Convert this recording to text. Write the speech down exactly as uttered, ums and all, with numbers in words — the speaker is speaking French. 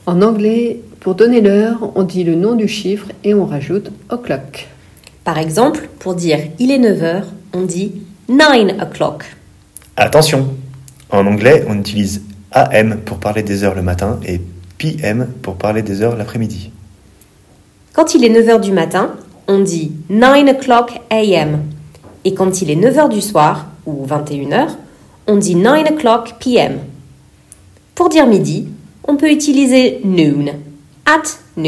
En anglais, pour donner l'heure, on dit le nom du chiffre et on rajoute o'clock. Par exemple, pour dire « il est neuf heures », on dit « nine o'clock ». Attention! En anglais, on utilise A M pour parler des heures le matin et P M pour parler des heures l'après-midi. Quand il est neuf heures du matin, on dit « nine o'clock A M ». Et quand il est neuf heures du soir, ou vingt et une heures, on dit « nine o'clock P M ». Pour dire midi, on peut utiliser « noon », « at noon ».